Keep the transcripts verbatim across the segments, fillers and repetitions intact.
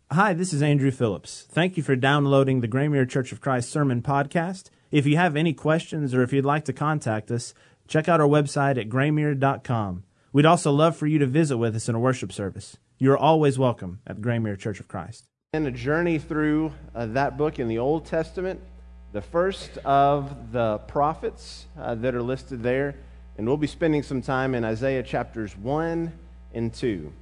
Hi, this is Andrew Phillips. Thank you for downloading the Graymere Church of Christ Sermon Podcast. If you have any questions or if you'd like to contact us, check out our website at graymere dot com. We'd also love for you to visit with us in a worship service. You are always welcome at Graymere Church of Christ. And a journey through uh, that book in the Old Testament, the first of the prophets uh, that are listed there. And we'll be spending some time in Isaiah chapters one and two.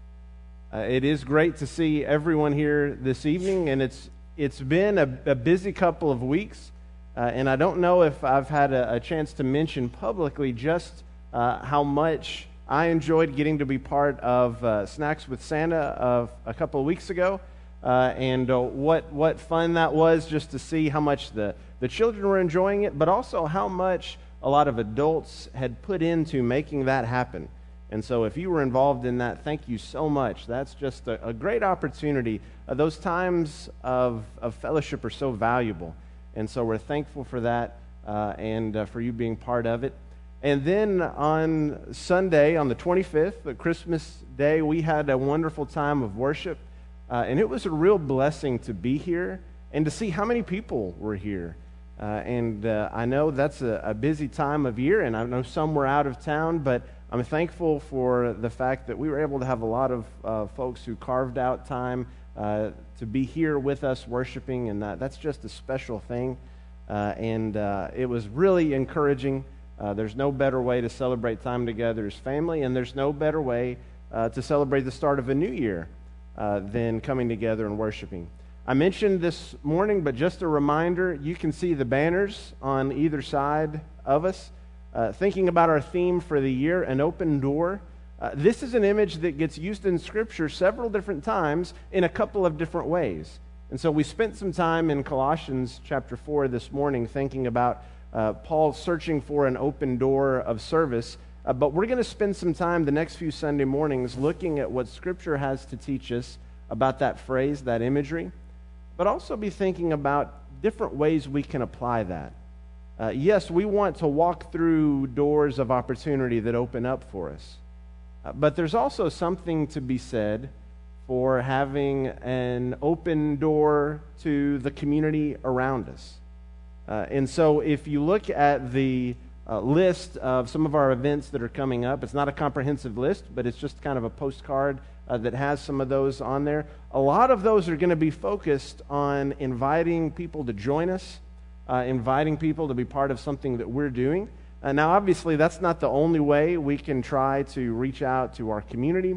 Uh, it is great to see everyone here this evening, and it's it's been a, a busy couple of weeks, uh, and I don't know if I've had a, a chance to mention publicly just uh, how much I enjoyed getting to be part of uh, Snacks with Santa of a couple of weeks ago, uh, and uh, what what fun that was just to see how much the, the children were enjoying it, but also how much a lot of adults had put into making that happen. And so if you were involved in that, thank you so much. That's just a, a great opportunity. Uh, those times of, of fellowship are so valuable. And so we're thankful for that uh, and uh, for you being part of it. And then on Sunday, on the twenty-fifth, the Christmas Day, we had a wonderful time of worship. Uh, and it was a real blessing to be here and to see how many people were here. Uh, and uh, I know that's a, a busy time of year, and I know some were out of town, but I'm thankful for the fact that we were able to have a lot of uh, folks who carved out time uh, to be here with us worshiping, and that, that's just a special thing. Uh, and uh, it was really encouraging. Uh, there's no better way to celebrate time together as family, and there's no better way uh, to celebrate the start of a new year uh, than coming together and worshiping. I mentioned this morning, but just a reminder, you can see the banners on either side of us. Uh, thinking about our theme for the year, an open door. Uh, this is an image that gets used in Scripture several different times in a couple of different ways. And so we spent some time in Colossians chapter four this morning thinking about uh, Paul searching for an open door of service. Uh, but we're going to spend some time the next few Sunday mornings looking at what Scripture has to teach us about that phrase, that imagery, but also be thinking about different ways we can apply that. Uh, yes, we want to walk through doors of opportunity that open up for us. Uh, but there's also something to be said for having an open door to the community around us. Uh, and so if you look at the uh, list of some of our events that are coming up, it's not a comprehensive list, but it's just kind of a postcard uh, that has some of those on there. A lot of those are going to be focused on inviting people to join us, Uh, inviting people to be part of something that we're doing. Uh, now, obviously, that's not the only way we can try to reach out to our community.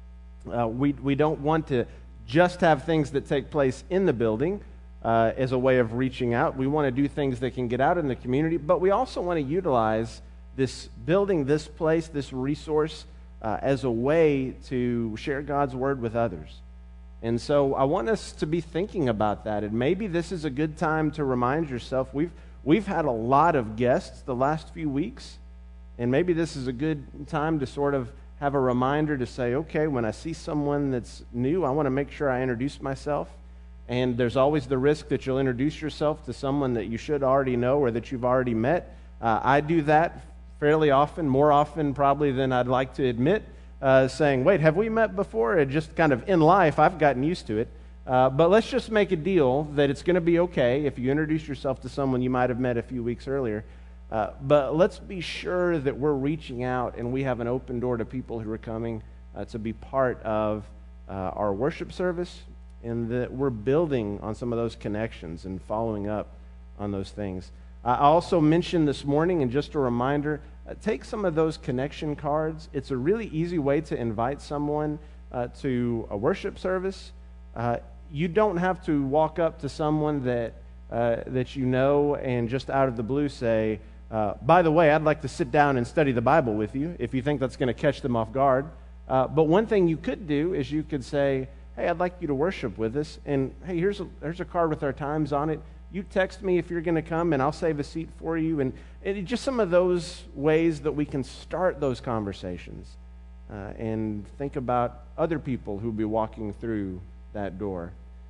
Uh, we, we don't want to just have things that take place in the building uh, as a way of reaching out. We want to do things that can get out in the community, but we also want to utilize this building, this place, this resource uh, as a way to share God's word with others. And so I want us to be thinking about that. And maybe this is a good time to remind yourself, we've we've had a lot of guests the last few weeks, and maybe this is a good time to sort of have a reminder to say, okay, when I see someone that's new, I want to make sure I introduce myself. And there's always the risk that you'll introduce yourself to someone that you should already know or that you've already met. Uh, I do that fairly often, more often probably than I'd like to admit. Uh, saying, wait, have we met before? And just kind of in life, I've gotten used to it. Uh, but let's just make a deal that it's going to be okay if you introduce yourself to someone you might have met a few weeks earlier. Uh, but let's be sure that we're reaching out and we have an open door to people who are coming uh, to be part of uh, our worship service, and that we're building on some of those connections and following up on those things. I also mentioned this morning, and just a reminder, Uh, take some of those connection cards. It's a really easy way to invite someone uh, to a worship service. Uh, you don't have to walk up to someone that uh, that you know and just out of the blue say, uh, by the way, I'd like to sit down and study the Bible with you, if you think that's going to catch them off guard. Uh, but one thing you could do is you could say, hey, I'd like you to worship with us, and hey, here's a, here's a card with our times on it. You text me if you're going to come, and I'll save a seat for you. And it, just some of those ways that we can start those conversations uh, and think about other people who'll be walking through that door.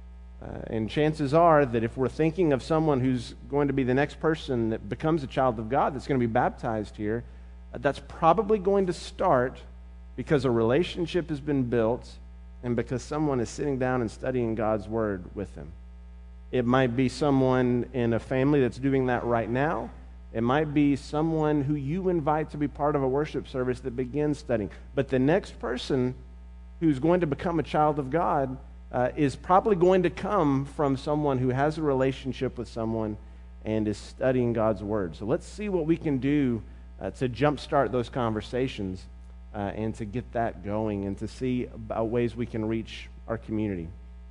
Uh, and chances are that if we're thinking of someone who's going to be the next person that becomes a child of God that's going to be baptized here, uh, that's probably going to start because a relationship has been built and because someone is sitting down and studying God's Word with them. It might be someone in a family that's doing that right now. It might be someone who you invite to be part of a worship service that begins studying. But the next person who's going to become a child of God uh, is probably going to come from someone who has a relationship with someone and is studying God's Word. So let's see what we can do uh, to jumpstart those conversations uh, and to get that going and to see about ways we can reach our community.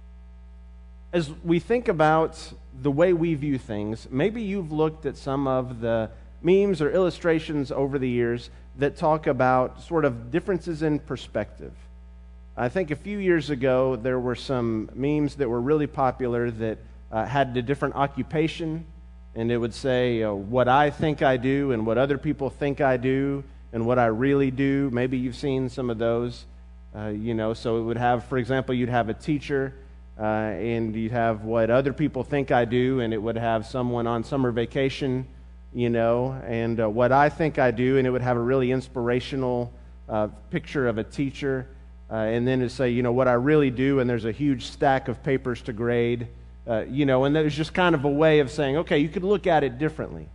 As we think about the way we view things, maybe you've looked at some of the memes or illustrations over the years that talk about sort of differences in perspective. I think a few years ago there were some memes that were really popular that uh, had a different occupation, and it would say uh, what I think I do and what other people think I do and what I really do. Maybe you've seen some of those, uh, you know, so it would have, for example, you'd have a teacher Uh, and you'd have what other people think I do, and it would have someone on summer vacation, you know, and uh, what I think I do, and it would have a really inspirational uh, picture of a teacher, uh, and then it'd say, you know, what I really do, and there's a huge stack of papers to grade, uh, you know, and there's just kind of a way of saying, okay, you could look at it differently.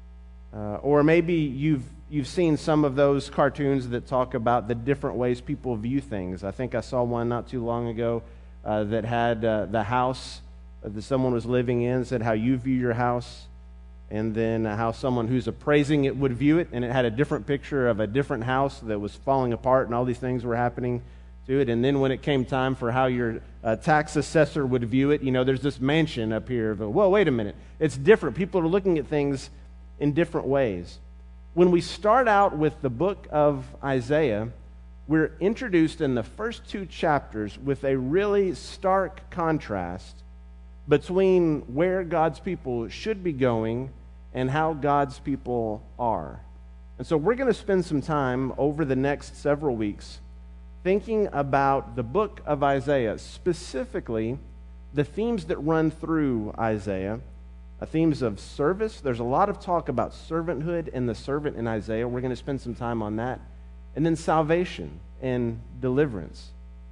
Uh, or maybe you've you've seen some of those cartoons that talk about the different ways people view things. I think I saw one not too long ago Uh, that had uh, the house that someone was living in, said how you view your house, and then uh, how someone who's appraising it would view it, and it had a different picture of a different house that was falling apart, and all these things were happening to it. And then when it came time for how your uh, tax assessor would view it, you know, there's this mansion up here. But, whoa, wait a minute. It's different. People are looking at things in different ways. When we start out with the book of Isaiah, we're introduced in the first two chapters with a really stark contrast between where God's people should be going and how God's people are. And so we're going to spend some time over the next several weeks thinking about the book of Isaiah, specifically the themes that run through Isaiah, uh, themes of service. There's a lot of talk about servanthood and the servant in Isaiah. We're going to spend some time on that. And then salvation and deliverance.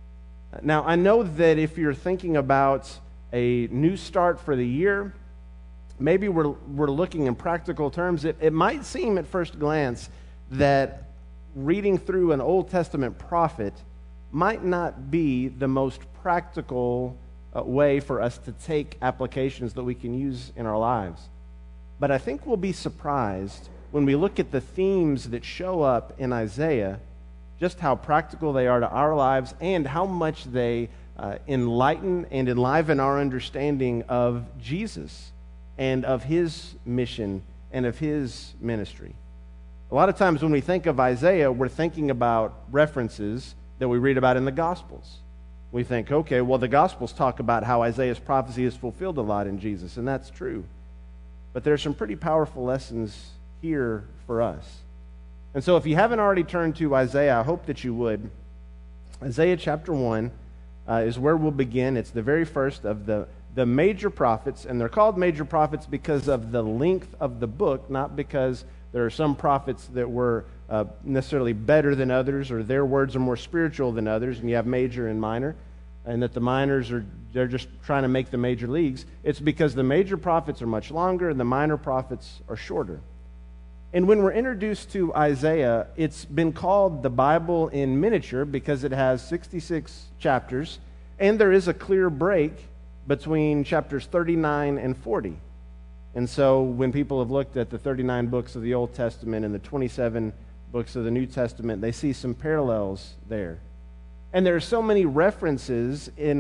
Now, I know that if you're thinking about a new start for the year, maybe we're we're looking in practical terms. It, it might seem at first glance that reading through an Old Testament prophet might not be the most practical uh, way for us to take applications that we can use in our lives. But I think we'll be surprised when we look at the themes that show up in Isaiah, just how practical they are to our lives and how much they uh, enlighten and enliven our understanding of Jesus and of his mission and of his ministry. A lot of times when we think of Isaiah, we're thinking about references that we read about in the Gospels. We think, okay, well, the Gospels talk about how Isaiah's prophecy is fulfilled a lot in Jesus, and that's true. But there's some pretty powerful lessons here for us. And so if you haven't already turned to Isaiah, I hope that you would. Isaiah chapter one uh, is where we'll begin. It's the very first of the, the major prophets, and they're called major prophets because of the length of the book, not because there are some prophets that were uh, necessarily better than others or their words are more spiritual than others, and you have major and minor, and that the minors are they're just trying to make the major leagues. It's because the major prophets are much longer and the minor prophets are shorter. And when we're introduced to Isaiah, it's been called the Bible in miniature because it has sixty-six chapters, and there is a clear break between chapters thirty-nine and forty. And so when people have looked at the thirty-nine books of the Old Testament and the twenty-seven books of the New Testament, they see some parallels there. And there are so many references in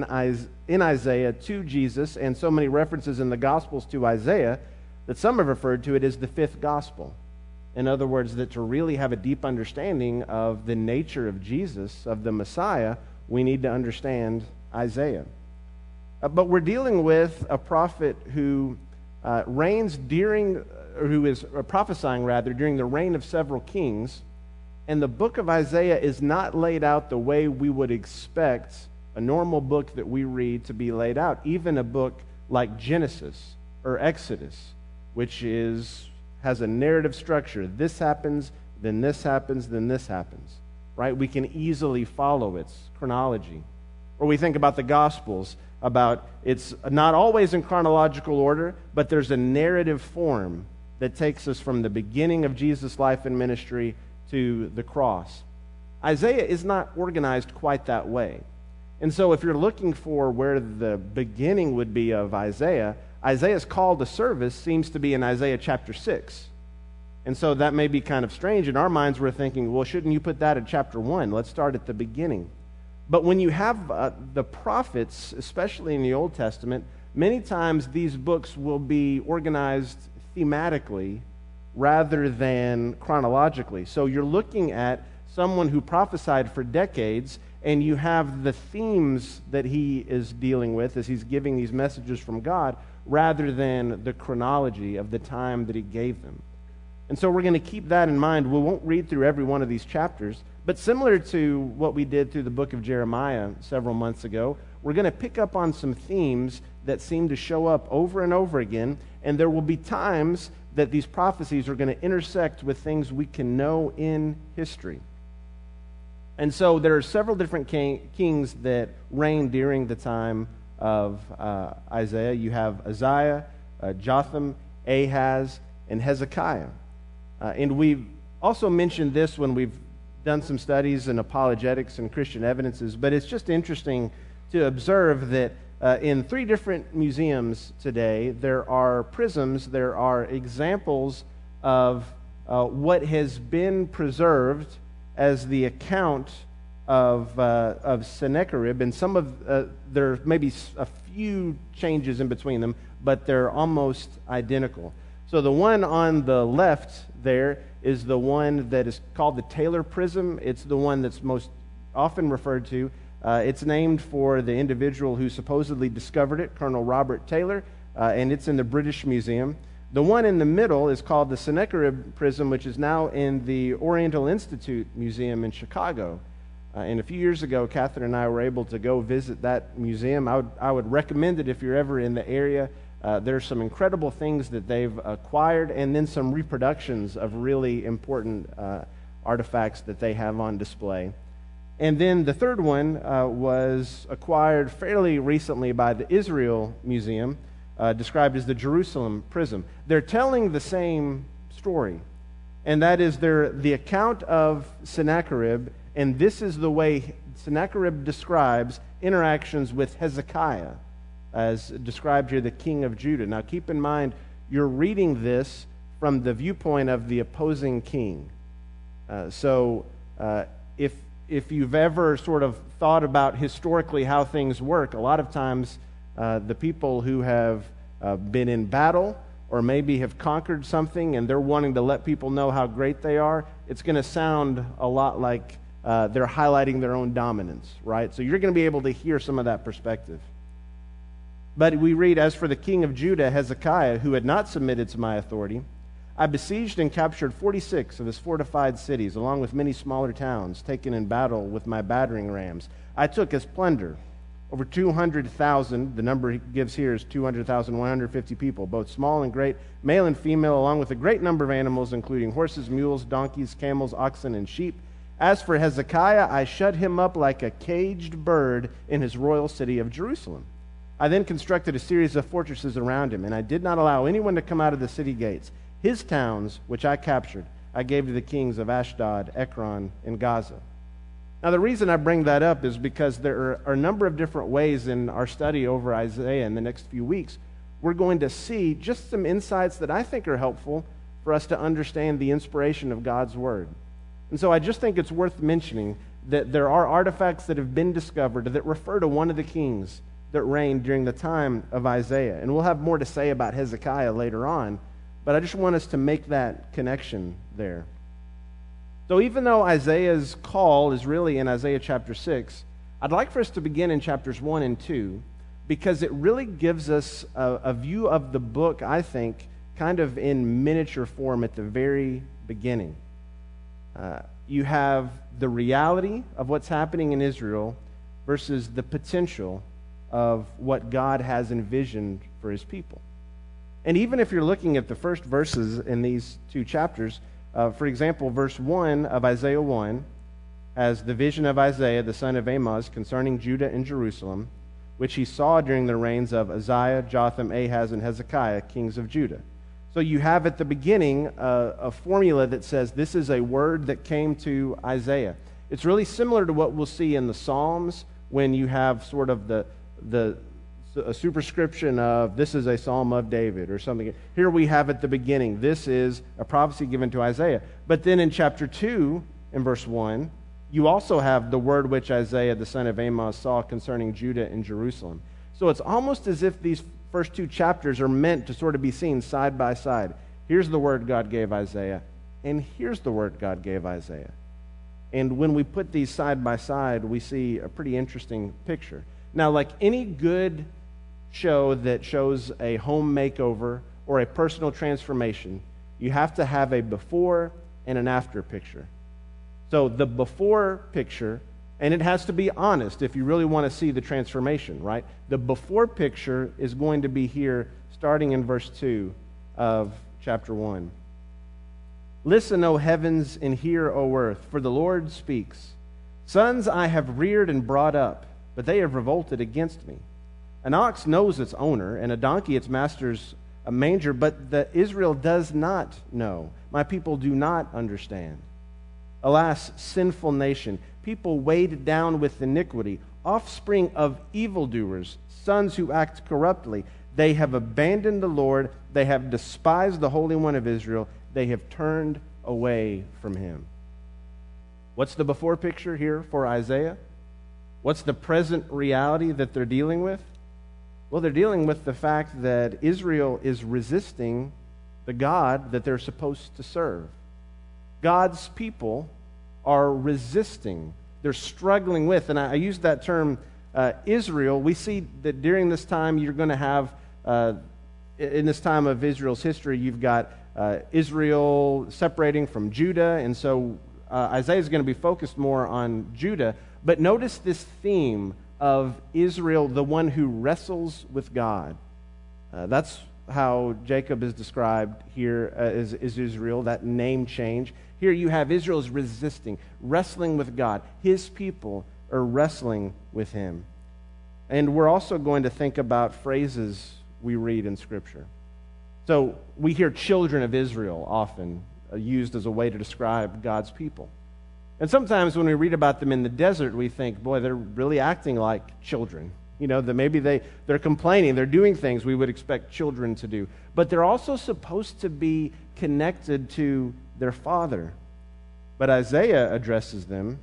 Isaiah to Jesus and so many references in the Gospels to Isaiah that some have referred to it as the fifth gospel. In other words, that to really have a deep understanding of the nature of Jesus, of the Messiah, we need to understand Isaiah. Uh, but we're dealing with a prophet who uh, reigns during, or who is or prophesying rather, during the reign of several kings. And the book of Isaiah is not laid out the way we would expect a normal book that we read to be laid out, even a book like Genesis or Exodus, which is has a narrative structure. This happens, then this happens, then this happens, right? We can easily follow its chronology. Or we think about the Gospels, about it's not always in chronological order, but there's a narrative form that takes us from the beginning of Jesus' life and ministry to the cross. Isaiah is not organized quite that way. And so if you're looking for where the beginning would be of Isaiah, Isaiah's call to service seems to be in Isaiah chapter six. And so that may be kind of strange. In our minds, we're thinking, well, shouldn't you put that in chapter one? Let's start at the beginning. But when you have uh, the prophets, especially in the Old Testament, many times these books will be organized thematically rather than chronologically. So you're looking at someone who prophesied for decades, and you have the themes that he is dealing with as he's giving these messages from God, rather than the chronology of the time that he gave them. And so we're going to keep that in mind. We won't read through every one of these chapters, but similar to what we did through the book of Jeremiah several months ago, we're going to pick up on some themes that seem to show up over and over again, and there will be times that these prophecies are going to intersect with things we can know in history. And so there are several different king, kings that reigned during the time of uh, Isaiah. You have Uzziah, uh, Jotham, Ahaz, and Hezekiah. Uh, and we've also mentioned this when we've done some studies in apologetics and Christian evidences, but it's just interesting to observe that uh, in three different museums today, there are prisms, there are examples of uh, what has been preserved as the account of uh, of Sennacherib, and some of uh, there may be a few changes in between them, but they're almost identical. So the one on the left there is the one that is called the Taylor Prism. It's the one that's most often referred to. Uh, it's named for the individual who supposedly discovered it, Colonel Robert Taylor, uh, and it's in the British Museum. The one in the middle is called the Sennacherib Prism, which is now in the Oriental Institute Museum in Chicago. Uh, and a few years ago, Catherine and I were able to go visit that museum. I would, I would recommend it if you're ever in the area. Uh, there's some incredible things that they've acquired, and then some reproductions of really important uh, artifacts that they have on display. And then the third one uh, was acquired fairly recently by the Israel Museum, uh, described as the Jerusalem Prism. They're telling the same story, and that is they're the account of Sennacherib, and this is the way Sennacherib describes interactions with Hezekiah, as described here, the king of Judah. Now keep in mind, you're reading this from the viewpoint of the opposing king. Uh, so uh, if if you've ever sort of thought about historically how things work, a lot of times uh, the people who have uh, been in battle or maybe have conquered something and they're wanting to let people know how great they are, it's going to sound a lot like uh, they're highlighting their own dominance, right? So you're going to be able to hear some of that perspective. But we read, as for the king of Judah, Hezekiah, who had not submitted to my authority, I besieged and captured forty-six of his fortified cities, along with many smaller towns, taken in battle with my battering rams. I took as plunder over two hundred thousand, the number he gives here is two hundred thousand one hundred fifty people, both small and great, male and female, along with a great number of animals, including horses, mules, donkeys, camels, oxen, and sheep. As for Hezekiah, I shut him up like a caged bird in his royal city of Jerusalem. I then constructed a series of fortresses around him, and I did not allow anyone to come out of the city gates. His towns, which I captured, I gave to the kings of Ashdod, Ekron, and Gaza. Now, the reason I bring that up is because there are, are a number of different ways in our study over Isaiah in the next few weeks. We're going to see just some insights that I think are helpful for us to understand the inspiration of God's Word. And so I just think it's worth mentioning that there are artifacts that have been discovered that refer to one of the kings that reigned during the time of Isaiah. And we'll have more to say about Hezekiah later on, but I just want us to make that connection there. So even though Isaiah's call is really in Isaiah chapter six, I'd like for us to begin in chapters one and two, because it really gives us a, a view of the book, I think, kind of in miniature form at the very beginning. Uh, you have the reality of what's happening in Israel versus the potential of what God has envisioned for his people. And even if you're looking at the first verses in these two chapters, uh, for example, verse one of Isaiah one, has the vision of Isaiah, the son of Amoz, concerning Judah and Jerusalem, which he saw during the reigns of Uzziah, Jotham, Ahaz, and Hezekiah, kings of Judah. So you have at the beginning a, a formula that says this is a word that came to Isaiah. It's really similar to what we'll see in the Psalms when you have sort of the the a superscription of this is a psalm of David or something. Here we have at the beginning, this is a prophecy given to Isaiah. But then in chapter two, in verse one, you also have the word which Isaiah, the son of Amoz, saw concerning Judah and Jerusalem. So it's almost as if these first two chapters are meant to sort of be seen side by side. Here's the word God gave Isaiah, and here's the word God gave Isaiah. And when we put these side by side, we see a pretty interesting picture. Now, like any good show that shows a home makeover or a personal transformation, you have to have a before and an after picture. So the before picture, and it has to be honest if you really want to see the transformation, right? The before picture is going to be here starting in verse two of chapter one. Listen, O heavens, and hear, O earth, for the Lord speaks. Sons I have reared and brought up, but they have revolted against me. An ox knows its owner, and a donkey its master's a manger, but the Israel does not know. My people do not understand. Alas, sinful nation, people weighed down with iniquity, offspring of evildoers, sons who act corruptly. They have abandoned the Lord. They have despised the Holy One of Israel. They have turned away from him. What's the before picture here for Isaiah? What's the present reality that they're dealing with? Well, they're dealing with the fact that Israel is resisting the God that they're supposed to serve. God's people are resisting. They're struggling with, and I, I use that term, uh, Israel. We see that during this time you're going to have, uh, in this time of Israel's history, you've got uh, Israel separating from Judah, and so uh, Isaiah is going to be focused more on Judah. But notice this theme of Israel, the one who wrestles with God. Uh, that's how Jacob is described here uh, as, as Israel, that name change. Here you have Israel is resisting, wrestling with God. His people are wrestling with him. And we're also going to think about phrases we read in Scripture. So we hear children of Israel often uh, used as a way to describe God's people. And sometimes when we read about them in the desert, we think, boy, they're really acting like children. You know, that maybe they, they're complaining, they're doing things we would expect children to do. But they're also supposed to be connected to their father. But Isaiah addresses them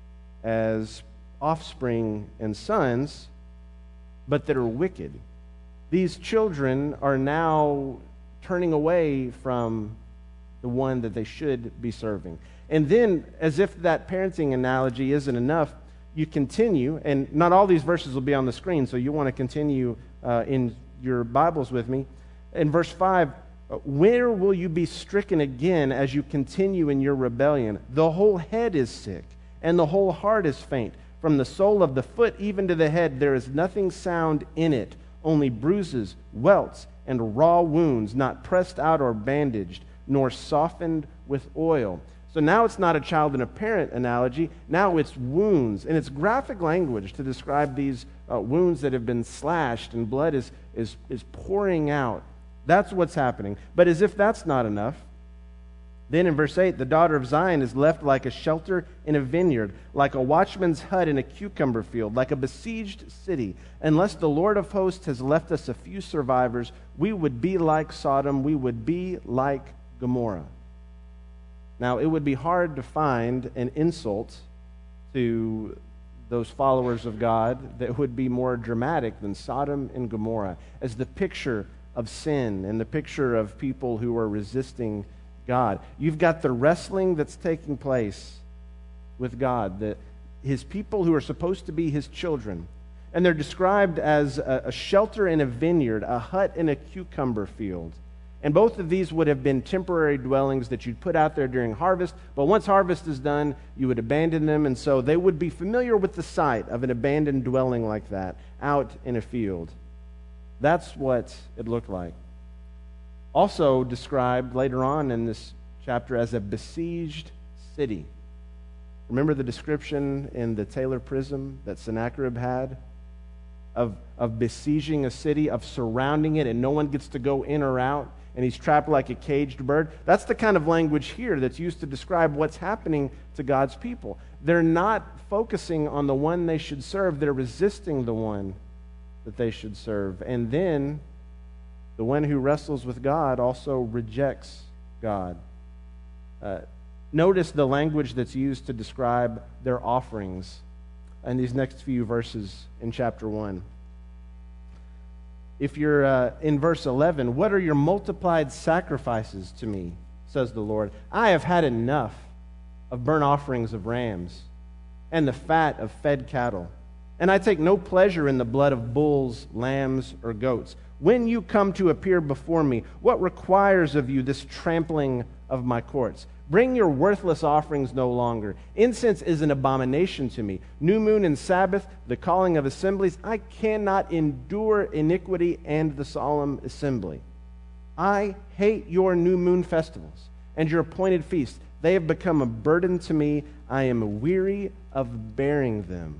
as offspring and sons, but that are wicked. These children are now turning away from the one that they should be serving. And then, as if that parenting analogy isn't enough, you continue, and not all these verses will be on the screen, so you want to continue uh, in your Bibles with me. In verse five, where will you be stricken again as you continue in your rebellion? The whole head is sick, and the whole heart is faint. From the sole of the foot even to the head, there is nothing sound in it, only bruises, welts, and raw wounds, not pressed out or bandaged, nor softened with oil. So now it's not a child and a parent analogy. Now it's wounds. And it's graphic language to describe these uh, wounds that have been slashed and blood is, is, is pouring out. That's what's happening. But as if that's not enough, then in verse eight, the daughter of Zion is left like a shelter in a vineyard, like a watchman's hut in a cucumber field, like a besieged city. Unless the Lord of hosts has left us a few survivors, we would be like Sodom, we would be like Gomorrah. Now, it would be hard to find an insult to those followers of God that would be more dramatic than Sodom and Gomorrah as the picture of sin and the picture of people who are resisting God. You've got the wrestling that's taking place with God, that his people who are supposed to be his children, and they're described as a, a shelter in a vineyard, a hut in a cucumber field. And both of these would have been temporary dwellings that you'd put out there during harvest, but once harvest is done, you would abandon them, and so they would be familiar with the sight of an abandoned dwelling like that out in a field. That's what it looked like. Also described later on in this chapter as a besieged city. Remember the description in the Taylor Prism that Sennacherib had of, of besieging a city, of surrounding it, and no one gets to go in or out, and he's trapped like a caged bird? That's the kind of language here that's used to describe what's happening to God's people. They're not focusing on the one they should serve. They're resisting the one that they should serve. And then the one who wrestles with God also rejects God. Uh, notice the language that's used to describe their offerings in these next few verses in chapter one. If you're uh, in verse eleven, what are your multiplied sacrifices to me, says the Lord? I have had enough of burnt offerings of rams and the fat of fed cattle, and I take no pleasure in the blood of bulls, lambs, or goats. When you come to appear before me, what requires of you this trampling of my courts? Bring your worthless offerings no longer. Incense is an abomination to me. New moon and Sabbath, the calling of assemblies. I cannot endure iniquity and the solemn assembly. I hate your new moon festivals and your appointed feasts. They have become a burden to me. I am weary of bearing them.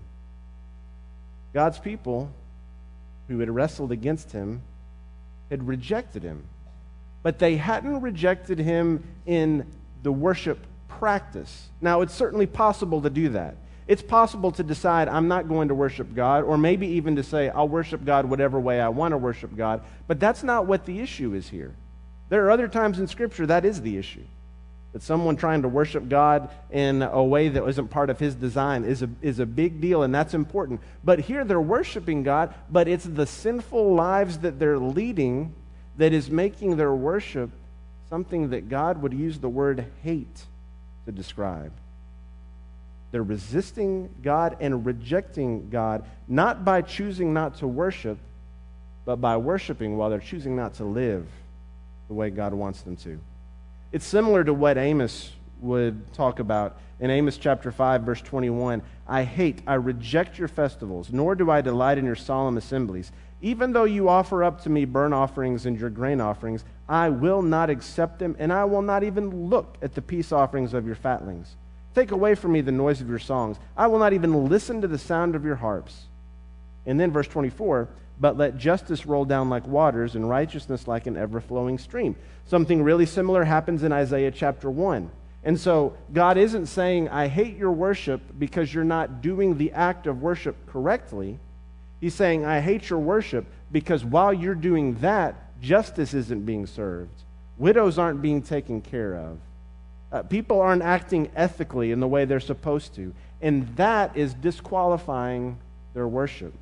God's people who had wrestled against him had rejected him. But they hadn't rejected him in the worship practice. Now, it's certainly possible to do that. It's possible to decide, I'm not going to worship God, or maybe even to say, I'll worship God whatever way I want to worship God. But that's not what the issue is here. There are other times in Scripture that is the issue. That someone trying to worship God in a way that isn't part of his design is a, is a big deal, and that's important. But here they're worshiping God, but it's the sinful lives that they're leading that is making their worship something that God would use the word hate to describe. They're resisting God and rejecting God, not by choosing not to worship, but by worshiping while they're choosing not to live the way God wants them to. It's similar to what Amos would talk about in Amos chapter five, verse twenty-one. I hate, I reject your festivals, nor do I delight in your solemn assemblies. Even though you offer up to me burnt offerings and your grain offerings, I will not accept them, and I will not even look at the peace offerings of your fatlings. Take away from me the noise of your songs. I will not even listen to the sound of your harps. And then verse twenty-four, but let justice roll down like waters and righteousness like an ever-flowing stream. Something really similar happens in Isaiah chapter one. And so God isn't saying, I hate your worship because you're not doing the act of worship correctly. He's saying, I hate your worship because while you're doing that, justice isn't being served. Widows aren't being taken care of. Uh, people aren't acting ethically in the way they're supposed to. And that is disqualifying their worship.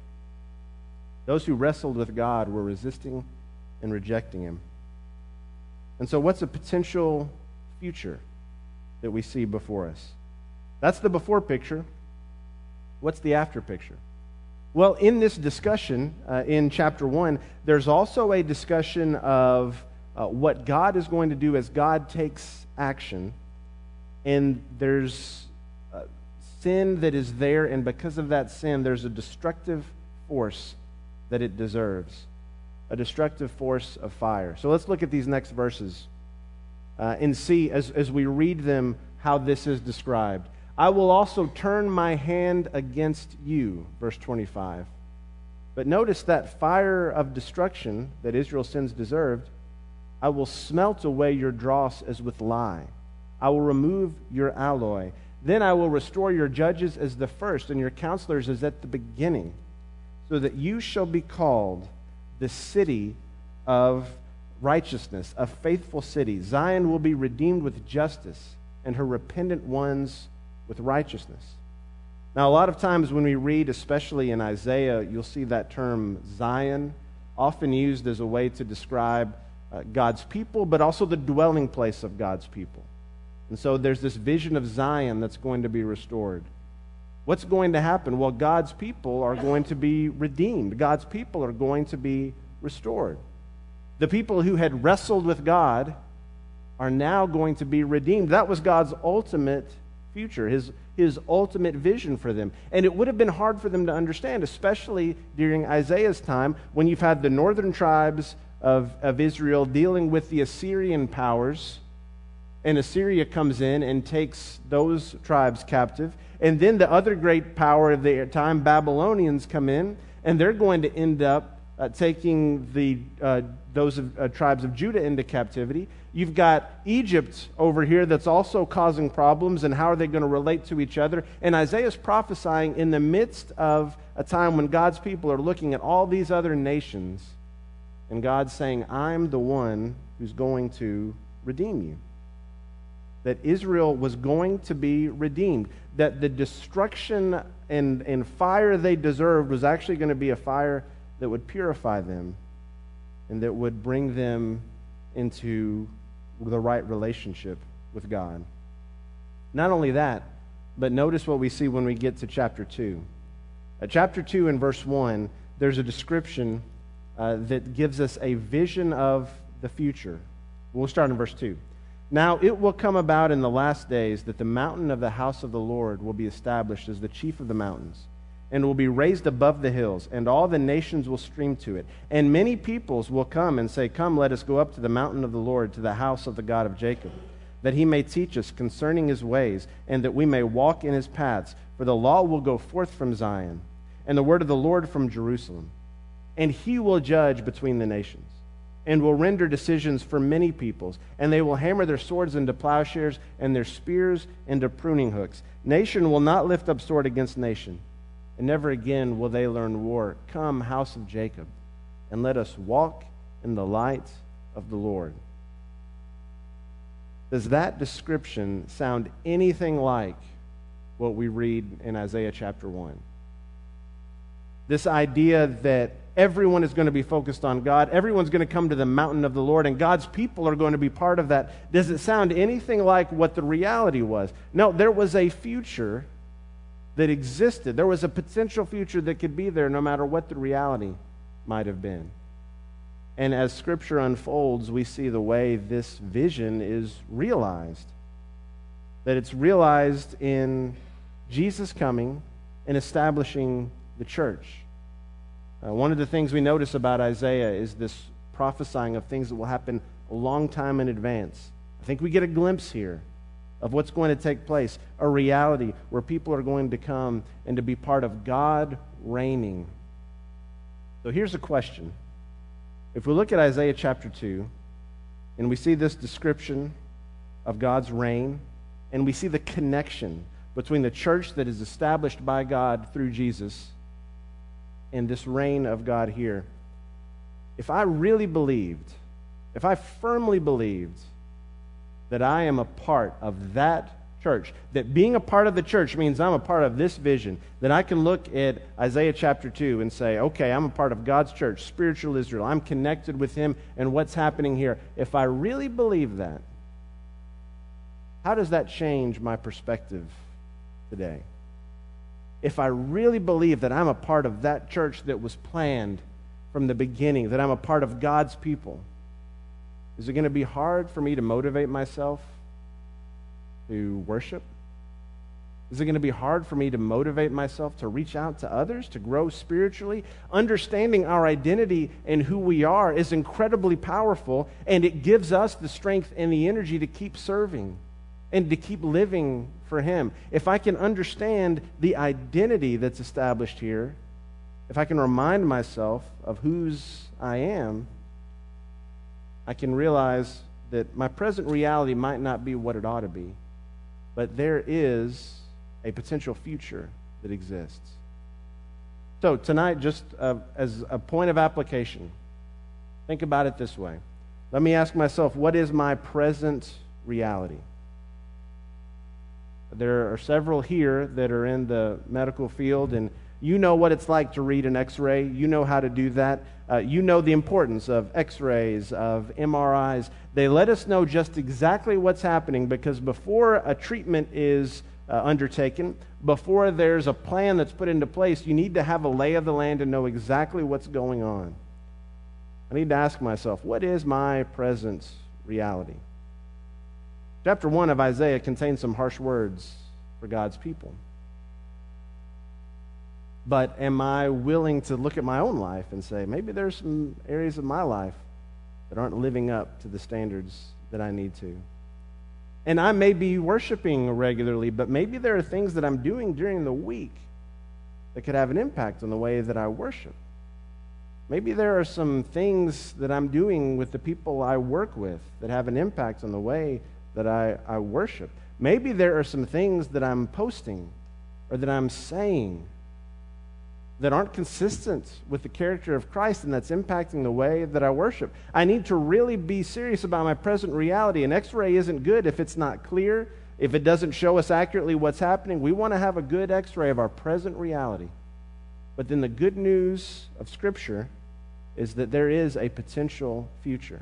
Those who wrestled with God were resisting and rejecting him. And so what's a potential future that we see before us? That's the before picture. What's the after picture? Well, in this discussion uh, in chapter one, there's also a discussion of uh, what God is going to do as God takes action. And there's uh, sin that is there, and because of that sin, there's a destructive force that it deserves, a destructive force of fire. So let's look at these next verses uh, and see, as, as we read them, how this is described. I will also turn my hand against you, verse twenty-five. But notice that fire of destruction that Israel's sins deserved, I will smelt away your dross as with lye. I will remove your alloy. Then I will restore your judges as the first, and your counselors as at the beginning, so that you shall be called the city of righteousness, a faithful city. Zion will be redeemed with justice, and her repentant ones with righteousness. Now, a lot of times when we read, especially in Isaiah, you'll see that term Zion often used as a way to describe uh, God's people, but also the dwelling place of God's people. And so there's this vision of Zion that's going to be restored. What's going to happen? Well, God's people are going to be redeemed. God's people are going to be restored. The people who had wrestled with God are now going to be redeemed. That was God's ultimate future, his, his ultimate vision for them. And it would have been hard for them to understand, especially during Isaiah's time, when you've had the northern tribes of, of Israel dealing with the Assyrian powers and Assyria comes in and takes those tribes captive. And then the other great power of the time, Babylonians, come in, and they're going to end up uh, taking the uh, those uh, tribes of Judah into captivity. You've got Egypt over here that's also causing problems, and how are they going to relate to each other? And Isaiah's prophesying in the midst of a time when God's people are looking at all these other nations, and God's saying, I'm the one who's going to redeem you. That Israel was going to be redeemed. That the destruction and, and fire they deserved was actually going to be a fire that would purify them and that would bring them into the right relationship with God. Not only that, but notice what we see when we get to chapter two. At chapter two and verse one, there's a description uh, that gives us a vision of the future. We'll start in verse two. Now it will come about in the last days that the mountain of the house of the Lord will be established as the chief of the mountains, and will be raised above the hills, and all the nations will stream to it. And many peoples will come and say, Come, let us go up to the mountain of the Lord, to the house of the God of Jacob, that he may teach us concerning his ways, and that we may walk in his paths. For the law will go forth from Zion, and the word of the Lord from Jerusalem. And he will judge between the nations, and will render decisions for many peoples, and they will hammer their swords into plowshares, and their spears into pruning hooks. Nation will not lift up sword against nation, and never again will they learn war. Come, house of Jacob, and let us walk in the light of the Lord. Does that description sound anything like what we read in Isaiah chapter one? This idea that everyone is going to be focused on God, everyone's going to come to the mountain of the Lord, and God's people are going to be part of that. Does it sound anything like what the reality was? No, there was a future that existed. There was a potential future that could be there no matter what the reality might have been. And as Scripture unfolds, we see the way this vision is realized. That it's realized in Jesus coming and establishing the church. Uh, one of the things we notice about Isaiah is this prophesying of things that will happen a long time in advance. I think we get a glimpse here of what's going to take place, a reality where people are going to come and to be part of God reigning. So here's a question. If we look at Isaiah chapter two, and we see this description of God's reign, and we see the connection between the church that is established by God through Jesus and this reign of God here, if I really believed, if I firmly believed that I am a part of that church, that being a part of the church means I'm a part of this vision, then I can look at Isaiah chapter two and say, okay, I'm a part of God's church, spiritual Israel. I'm connected with him and what's happening here. If I really believe that, how does that change my perspective today? If I really believe that I'm a part of that church that was planned from the beginning, that I'm a part of God's people, is it going to be hard for me to motivate myself to worship? Is it going to be hard for me to motivate myself to reach out to others, to grow spiritually? Understanding our identity and who we are is incredibly powerful, and it gives us the strength and the energy to keep serving and to keep living for him. If I can understand the identity that's established here, if I can remind myself of whose I am, I can realize that my present reality might not be what it ought to be, but there is a potential future that exists. So tonight, just uh, as a point of application, think about it this way. Let me ask myself, what is my present reality? There are several here that are in the medical field, and you know what it's like to read an x-ray. You know how to do that. Uh, you know the importance of x-rays, of M R Is. They let us know just exactly what's happening, because before a treatment is uh, undertaken, before there's a plan that's put into place, you need to have a lay of the land and know exactly what's going on. I need to ask myself, what is my present reality? Chapter one of Isaiah contains some harsh words for God's people. But am I willing to look at my own life and say, maybe there's some areas of my life that aren't living up to the standards that I need to? And I may be worshiping regularly, but maybe there are things that I'm doing during the week that could have an impact on the way that I worship. Maybe there are some things that I'm doing with the people I work with that have an impact on the way that I, I worship. Maybe there are some things that I'm posting or that I'm saying that aren't consistent with the character of Christ, and that's impacting the way that I worship. I need to really be serious about my present reality. An x-ray isn't good if it's not clear, if it doesn't show us accurately what's happening. We want to have a good x-ray of our present reality. But then the good news of Scripture is that there is a potential future.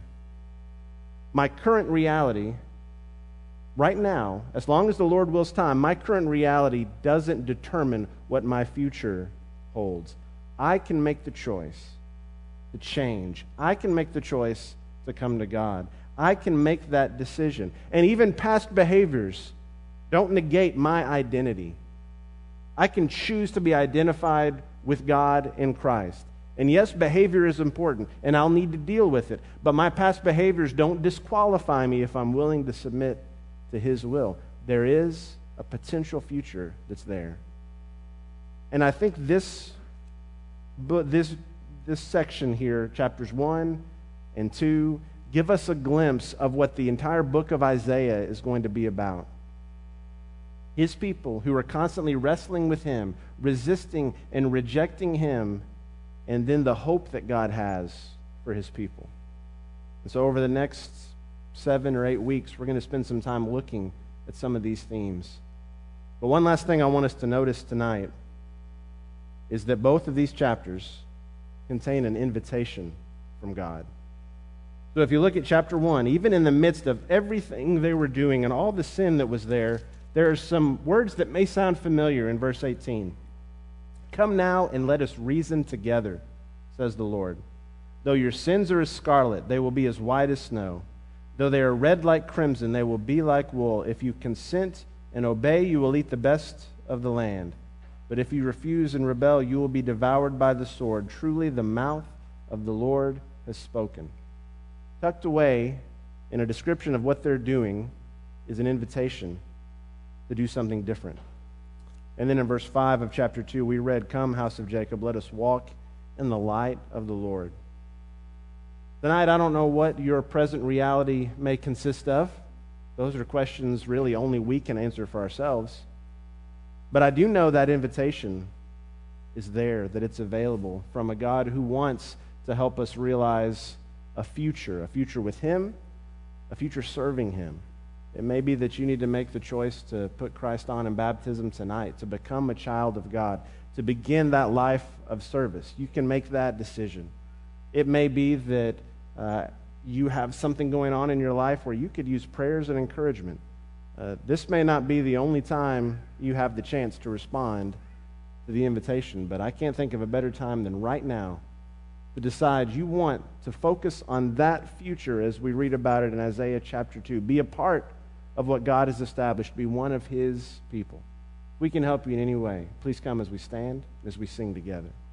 My current reality, right now, as long as the Lord wills time, my current reality doesn't determine what my future holds. I can make the choice to change. I can make the choice to come to God. I can make that decision. And even past behaviors don't negate my identity. I can choose to be identified with God in Christ. And yes, behavior is important, and I'll need to deal with it. But my past behaviors don't disqualify me if I'm willing to submit to His will. There is a potential future that's there. And I think this, this, this section here, chapters one and two, give us a glimpse of what the entire book of Isaiah is going to be about. His people who are constantly wrestling with Him, resisting and rejecting Him, and then the hope that God has for His people. And so over the next seven or eight weeks, we're going to spend some time looking at some of these themes. But one last thing I want us to notice tonight is that both of these chapters contain an invitation from God. So if you look at chapter one, even in the midst of everything they were doing and all the sin that was there, there are some words that may sound familiar in verse eighteen. Come now and let us reason together, says the Lord. Though your sins are as scarlet, they will be as white as snow. Though they are red like crimson, they will be like wool. If you consent and obey, you will eat the best of the land. But if you refuse and rebel, you will be devoured by the sword. Truly, the mouth of the Lord has spoken. Tucked away in a description of what they're doing is an invitation to do something different. And then in verse five of chapter two, we read, Come, house of Jacob, let us walk in the light of the Lord. Tonight, I don't know what your present reality may consist of. Those are questions really only we can answer for ourselves. But I do know that invitation is there, that it's available from a God who wants to help us realize a future, a future with Him, a future serving Him. It may be that you need to make the choice to put Christ on in baptism tonight, to become a child of God, to begin that life of service. You can make that decision. It may be that uh, you have something going on in your life where you could use prayers and encouragement. Uh, this may not be the only time you have the chance to respond to the invitation, but I can't think of a better time than right now to decide you want to focus on that future as we read about it in Isaiah chapter two. Be a part of what God has established. Be one of His people. We can help you in any way. Please come as we stand, as we sing together.